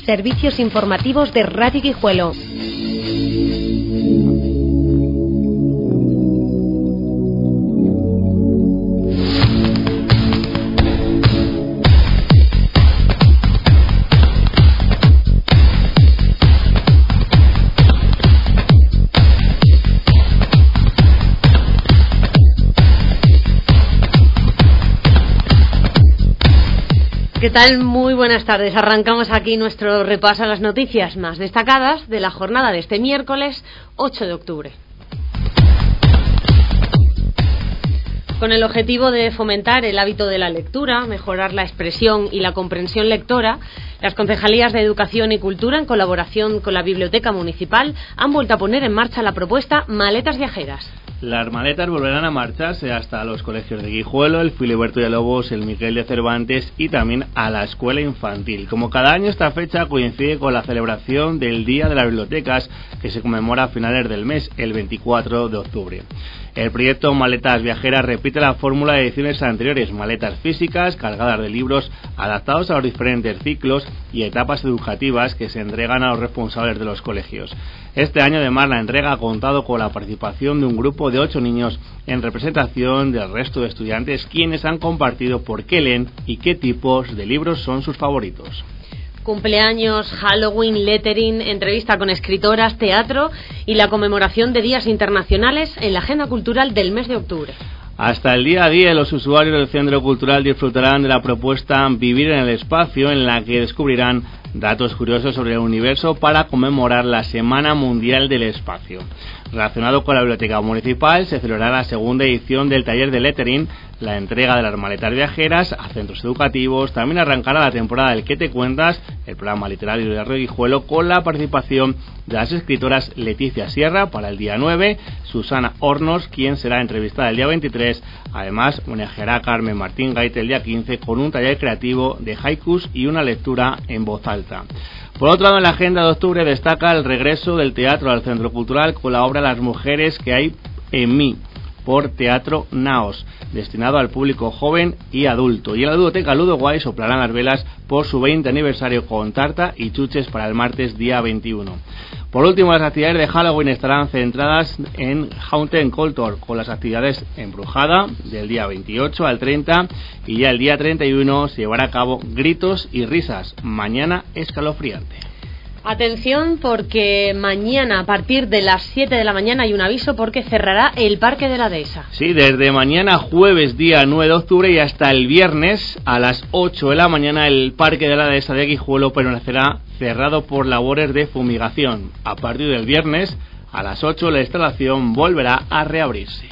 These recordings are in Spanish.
Servicios informativos de Radio Guijuelo. ¿Qué tal? Muy buenas tardes. Arrancamos aquí nuestro repaso a las noticias más destacadas de la jornada de este miércoles 8 de octubre. Con el objetivo de fomentar el hábito de la lectura, mejorar la expresión y la comprensión lectora, las concejalías de Educación y Cultura, en colaboración con la Biblioteca Municipal, han vuelto a poner en marcha la propuesta Maletas Viajeras. Las maletas volverán a marcharse hasta los colegios de Guijuelo, el Filiberto de Lobos, el Miguel de Cervantes y también a la escuela infantil. Como cada año, esta fecha coincide con la celebración del Día de las Bibliotecas, que se conmemora a finales del mes, el 24 de octubre. El proyecto Maletas Viajeras repite la fórmula de ediciones anteriores: maletas físicas cargadas de libros adaptados a los diferentes ciclos y etapas educativas que se entregan a los responsables de los colegios. Este año, además, la entrega ha contado con la participación de un grupo de 8 niños en representación del resto de estudiantes, quienes han compartido por qué leen y qué tipos de libros son sus favoritos. Cumpleaños, Halloween, lettering, entrevista con escritoras, teatro y la conmemoración de días internacionales en la agenda cultural del mes de octubre. Hasta el día 10, los usuarios del Centro Cultural disfrutarán de la propuesta Vivir en el Espacio, en la que descubrirán datos curiosos sobre el universo para conmemorar la Semana Mundial del Espacio. Relacionado con la Biblioteca Municipal, se celebrará la segunda edición del taller de lettering, la entrega de las maletas viajeras a centros educativos. También arrancará la temporada del ¿Qué te cuentas?, el programa literario de Radio Guijuelo, con la participación de las escritoras Leticia Sierra para el día 9, Susana Hornos, quien será entrevistada el día 23. Además, homenajeará a Carmen Martín Gaite el día 15 con un taller creativo de haikus y una lectura en voz alta. Por otro lado, en la agenda de octubre destaca el regreso del teatro al Centro Cultural con la obra Las mujeres que hay en mí, por Teatro Naos, destinado al público joven y adulto. Y en la Ludoteca Ludoguay soplarán las velas por su 20 aniversario con tarta y chuches para el martes día 21. Por último, las actividades de Halloween estarán centradas en Haunted Culture, con las actividades Embrujada del día 28 al 30, y ya el día 31 se llevará a cabo Gritos y Risas, mañana escalofriante. Atención, porque mañana a partir de las 7 de la mañana hay un aviso porque cerrará el Parque de la Dehesa. Sí, desde mañana jueves día 9 de octubre y hasta el viernes a las 8 de la mañana el Parque de la Dehesa de Guijuelo permanecerá cerrado por labores de fumigación. A partir del viernes a las 8 la instalación volverá a reabrirse.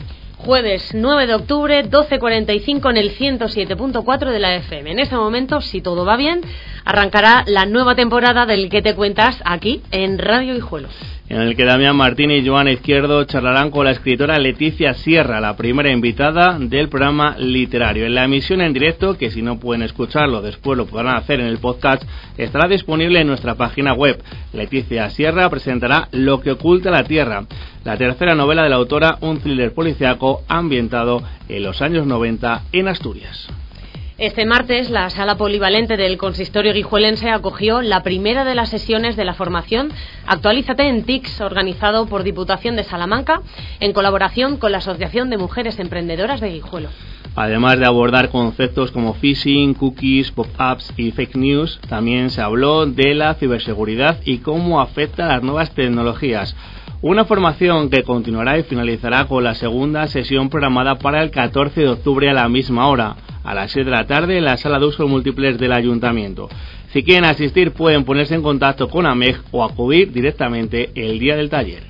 Jueves 9 de octubre, 12:45 en el 107.4 de la FM. En ese momento, si todo va bien, arrancará la nueva temporada del ¿Qué te cuentas?, aquí en Radio Guijuelo, en el que Damián Martín y Joana Izquierdo charlarán con la escritora Leticia Sierra, la primera invitada del programa literario. En la emisión en directo, que si no pueden escucharlo después lo podrán hacer en el podcast, estará disponible en nuestra página web. Leticia Sierra presentará Lo que oculta la tierra, la tercera novela de la autora, un thriller policiaco ambientado en los años 90 en Asturias. Este martes, la sala polivalente del consistorio guijuelense acogió la primera de las sesiones de la formación Actualízate en TICS, organizado por Diputación de Salamanca, en colaboración con la Asociación de Mujeres Emprendedoras de Guijuelo. Además de abordar conceptos como phishing, cookies, pop-ups y fake news, también se habló de la ciberseguridad y cómo afecta a las nuevas tecnologías. Una formación que continuará y finalizará con la segunda sesión programada para el 14 de octubre a la misma hora, a las 6 de la tarde, en la sala de usos múltiples del Ayuntamiento. Si quieren asistir, pueden ponerse en contacto con AMEG o acudir directamente el día del taller.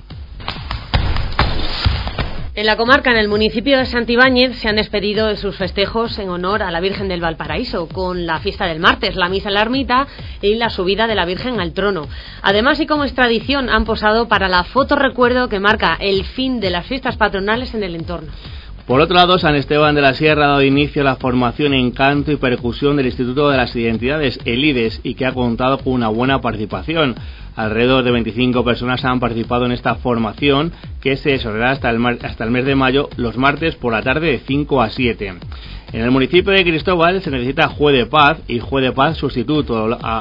En la comarca, en el municipio de Santibáñez, se han despedido de sus festejos en honor a la Virgen del Valparaíso, con la fiesta del martes, la misa en la ermita y la subida de la Virgen al trono. Además, y como es tradición, han posado para la foto recuerdo que marca el fin de las fiestas patronales en el entorno. Por otro lado, San Esteban de la Sierra ha dado inicio a la formación en canto y percusión del Instituto de las Identidades, el IDES, y que ha contado con una buena participación. Alrededor de 25 personas han participado en esta formación, que se desarrollará hasta el mes de mayo, los martes por la tarde de 5 a 7. En el municipio de Cristóbal se necesita juez de paz y juez de paz sustituto.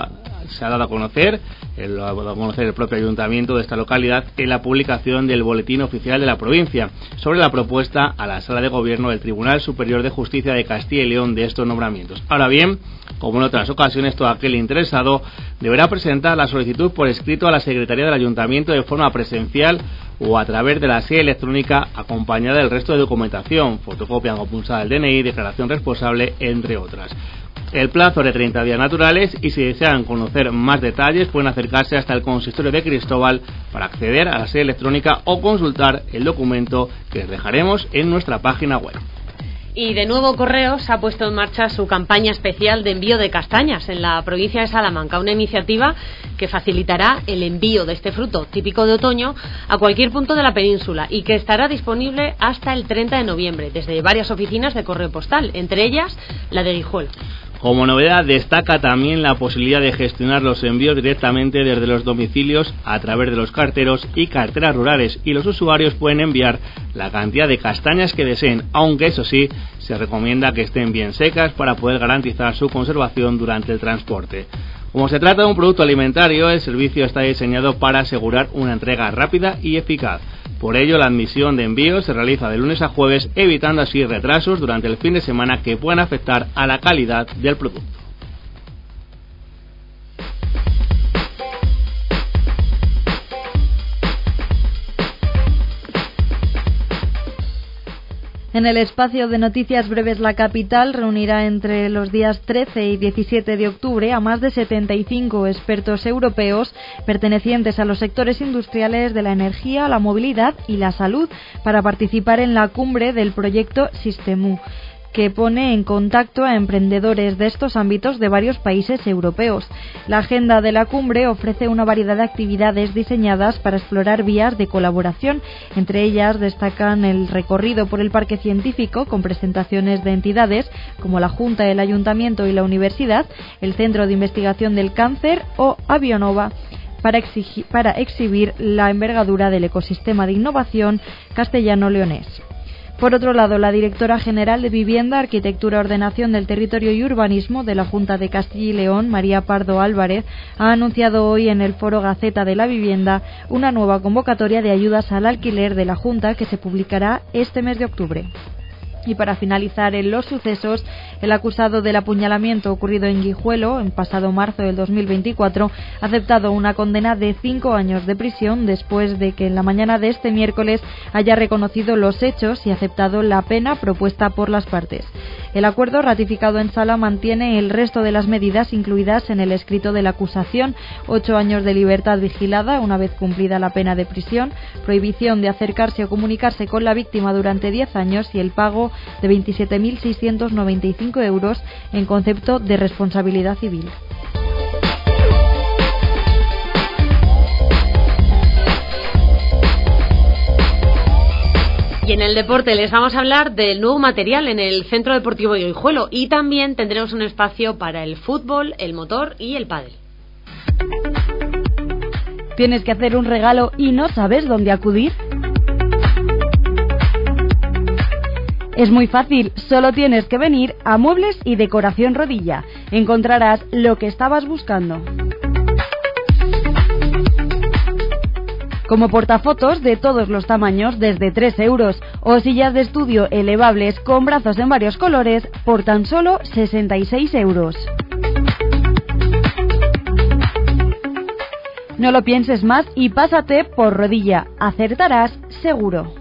se ha dado a conocer, lo ha dado a conocer el propio ayuntamiento de esta localidad en la publicación del Boletín Oficial de la provincia sobre la propuesta a la Sala de Gobierno del Tribunal Superior de Justicia de Castilla y León de estos nombramientos. Ahora bien, como en otras ocasiones, todo aquel interesado deberá presentar la solicitud por escrito a la Secretaría del Ayuntamiento de forma presencial o a través de la sede electrónica acompañada del resto de documentación, fotocopia o pulsada del DNI, declaración responsable, entre otras. El plazo de 30 días naturales, y si desean conocer más detalles pueden acercarse hasta el consistorio de Cristóbal para acceder a la sede electrónica o consultar el documento que les dejaremos en nuestra página web. Y de nuevo Correos ha puesto en marcha su campaña especial de envío de castañas en la provincia de Salamanca, una iniciativa que facilitará el envío de este fruto típico de otoño a cualquier punto de la península y que estará disponible hasta el 30 de noviembre desde varias oficinas de correo postal, entre ellas la de Guijuelo. Como novedad, destaca también la posibilidad de gestionar los envíos directamente desde los domicilios a través de los carteros y carteras rurales, y los usuarios pueden enviar la cantidad de castañas que deseen, aunque eso sí, se recomienda que estén bien secas para poder garantizar su conservación durante el transporte. Como se trata de un producto alimentario, el servicio está diseñado para asegurar una entrega rápida y eficaz. Por ello, la admisión de envíos se realiza de lunes a jueves, evitando así retrasos durante el fin de semana que puedan afectar a la calidad del producto. En el espacio de Noticias Breves La Capital reunirá entre los días 13 y 17 de octubre a más de 75 expertos europeos pertenecientes a los sectores industriales de la energía, la movilidad y la salud para participar en la cumbre del proyecto Sistemu, que pone en contacto a emprendedores de estos ámbitos de varios países europeos. La agenda de la cumbre ofrece una variedad de actividades diseñadas para explorar vías de colaboración. Entre ellas destacan el recorrido por el parque científico con presentaciones de entidades como la Junta, el Ayuntamiento y la Universidad, el Centro de Investigación del Cáncer o Avionova, para exhibir la envergadura del ecosistema de innovación castellano-leonés. Por otro lado, la directora general de Vivienda, Arquitectura, Ordenación del Territorio y Urbanismo de la Junta de Castilla y León, María Pardo Álvarez, ha anunciado hoy en el Foro Gaceta de la Vivienda una nueva convocatoria de ayudas al alquiler de la Junta que se publicará este mes de octubre. Y para finalizar en los sucesos, el acusado del apuñalamiento ocurrido en Guijuelo en pasado marzo del 2024 ha aceptado una condena de 5 años de prisión después de que en la mañana de este miércoles haya reconocido los hechos y aceptado la pena propuesta por las partes. El acuerdo ratificado en Sala mantiene el resto de las medidas incluidas en el escrito de la acusación: 8 años de libertad vigilada una vez cumplida la pena de prisión, prohibición de acercarse o comunicarse con la víctima durante 10 años y el pago de 27.695 euros en concepto de responsabilidad civil. Y en el deporte les vamos a hablar del nuevo material en el Centro Deportivo de Guijuelo, y también tendremos un espacio para el fútbol, el motor y el pádel. ¿Tienes que hacer un regalo y no sabes dónde acudir? Es muy fácil, solo tienes que venir a Muebles y Decoración Rodilla. Encontrarás lo que estabas buscando. Como portafotos de todos los tamaños desde 3 euros o sillas de estudio elevables con brazos en varios colores por tan solo 66 euros. No lo pienses más y pásate por Rodilla. Acertarás seguro.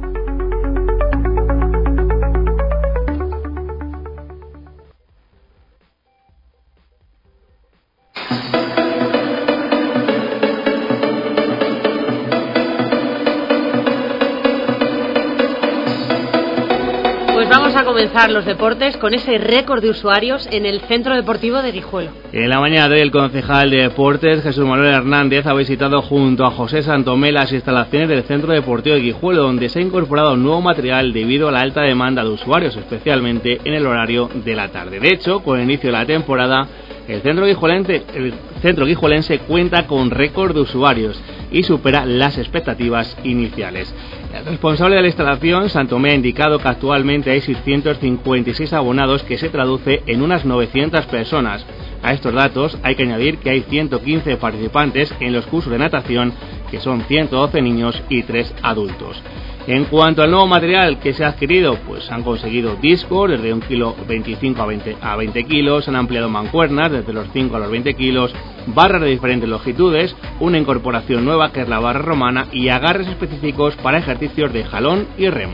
Pues vamos a comenzar los deportes con ese récord de usuarios en el Centro Deportivo de Guijuelo. En la mañana de hoy, el concejal de Deportes, Jesús Manuel Hernández, ha visitado junto a José Santomé las instalaciones del Centro Deportivo de Guijuelo, donde se ha incorporado nuevo material debido a la alta demanda de usuarios, especialmente en el horario de la tarde. De hecho, con el inicio de la temporada, el centro guijuelense cuenta con récord de usuarios y supera las expectativas iniciales. El responsable de la instalación, Santomé, ha indicado que actualmente hay 656 abonados, que se traduce en unas 900 personas. A estos datos hay que añadir que hay 115 participantes en los cursos de natación, que son 112 niños y 3 adultos. En cuanto al nuevo material que se ha adquirido, pues han conseguido discos desde 1,25 kg a 20 kilos, han ampliado mancuernas desde los 5 a los 20 kilos, barras de diferentes longitudes, una incorporación nueva que es la barra romana y agarres específicos para ejercicios de jalón y remo.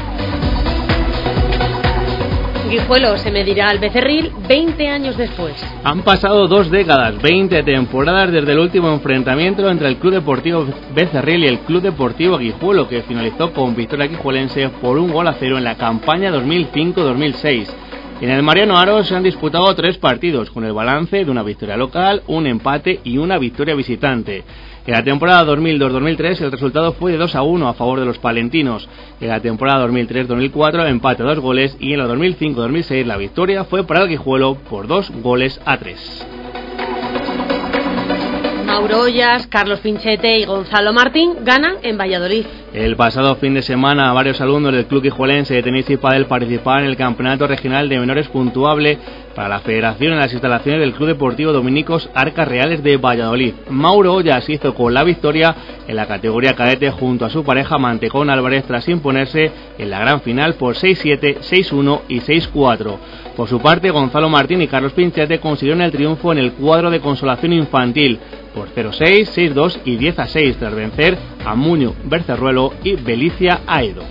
Guijuelo se medirá al Becerril 20 años después. Han pasado 2 décadas, 20 temporadas desde el último enfrentamiento entre el Club Deportivo Becerril y el Club Deportivo Guijuelo, que finalizó con victoria guijuelense por 1-0 en la campaña 2005-2006. En el Mariano Aro se han disputado 3 partidos, con el balance de una victoria local, un empate y una victoria visitante. En la temporada 2002-2003 el resultado fue de 2-1 a favor de los palentinos. En la temporada 2003-2004 empate a 2 goles y en la 2005-2006 la victoria fue para el Guijuelo por 2-3. Mauro Ollas, Carlos Pinchete y Gonzalo Martín ganan en Valladolid. El pasado fin de semana varios alumnos del Club Guijuelense de Tenis y Pádel participaron en el Campeonato Regional de Menores puntuable para la Federación en las instalaciones del Club Deportivo Dominicos Arcas Reales de Valladolid. Mauro Ollas hizo con la victoria en la categoría cadete junto a su pareja Mantecón Álvarez tras imponerse en la gran final por 6-7, 6-1 y 6-4. Por su parte, Gonzalo Martín y Carlos Pinchete consiguieron el triunfo en el cuadro de consolación infantil por 0-6, 6-2 y 10-6 tras vencer a Muño Bercerruelo y Belicia Aedo.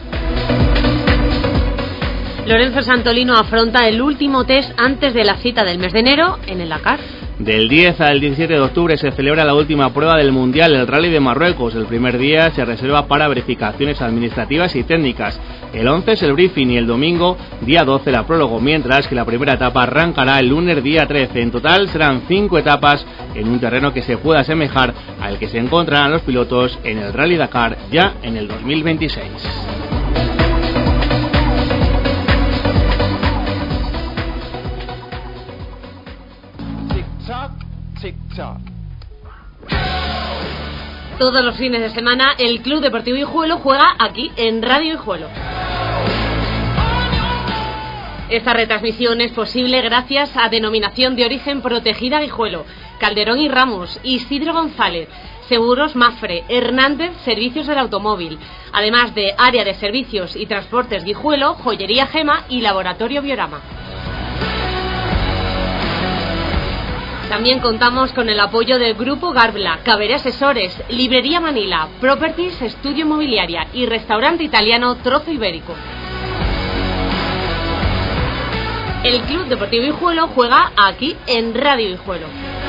Lorenzo Santolino afronta el último test antes de la cita del mes de enero en el Dakar. Del 10 al 17 de octubre se celebra la última prueba del Mundial, el Rally de Marruecos. El primer día se reserva para verificaciones administrativas y técnicas. El 11 es el briefing y el domingo, día 12, la prólogo, mientras que la primera etapa arrancará el lunes, día 13. En total serán 5 etapas en un terreno que se pueda asemejar al que se encontrarán los pilotos en el Rally Dakar ya en el 2026. Todos los fines de semana el Club Deportivo Guijuelo juega aquí en Radio Guijuelo. Esta retransmisión es posible gracias a Denominación de Origen Protegida Guijuelo, Calderón y Ramos, Isidro González, Seguros Mafre, Hernández Servicios del Automóvil, además de Área de Servicios y Transportes Guijuelo, Joyería Gema y Laboratorio Biorama. También contamos con el apoyo del Grupo Garbla, Caberé Asesores, Librería Manila, Properties, Estudio Inmobiliaria y Restaurante Italiano Trozo Ibérico. El Club Deportivo Guijuelo juega aquí en Radio Guijuelo.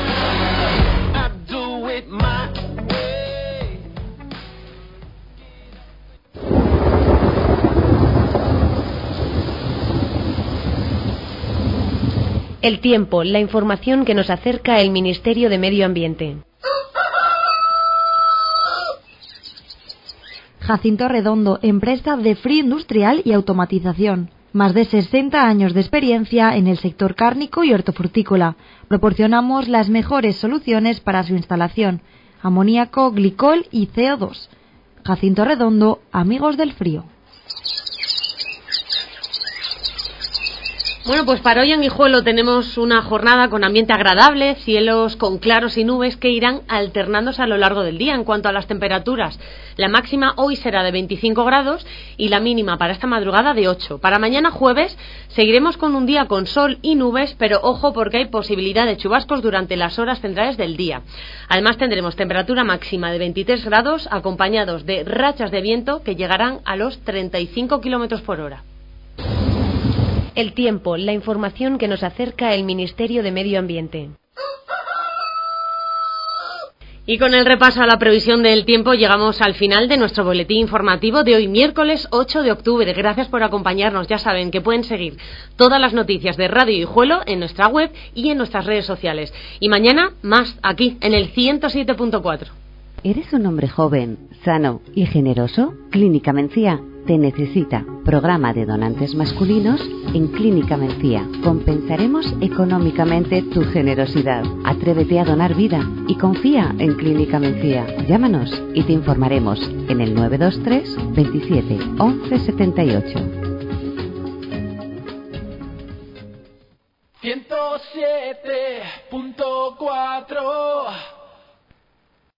El tiempo, la información que nos acerca el Ministerio de Medio Ambiente. Jacinto Redondo, empresa de frío industrial y automatización. Más de 60 años de experiencia en el sector cárnico y hortofrutícola. Proporcionamos las mejores soluciones para su instalación. Amoníaco, glicol y CO2. Jacinto Redondo, amigos del frío. Bueno, pues para hoy en Guijuelo tenemos una jornada con ambiente agradable, cielos con claros y nubes que irán alternándose a lo largo del día. En cuanto a las temperaturas, la máxima hoy será de 25 grados y la mínima para esta madrugada de 8. Para mañana jueves seguiremos con un día con sol y nubes, pero ojo porque hay posibilidad de chubascos durante las horas centrales del día. Además tendremos temperatura máxima de 23 grados acompañados de rachas de viento que llegarán a los 35 km por hora. El tiempo, la información que nos acerca el Ministerio de Medio Ambiente. Y con el repaso a la previsión del tiempo llegamos al final de nuestro boletín informativo de hoy, miércoles 8 de octubre. Gracias por acompañarnos. Ya saben que pueden seguir todas las noticias de Radio Guijuelo en nuestra web y en nuestras redes sociales. Y mañana más aquí en el 107.4. ¿Eres un hombre joven, sano y generoso? Clínica Mencía te necesita. Programa de donantes masculinos en Clínica Mencía. Compensaremos económicamente tu generosidad. Atrévete a donar vida y confía en Clínica Mencía. Llámanos y te informaremos en el 923 27 11 78. 107.4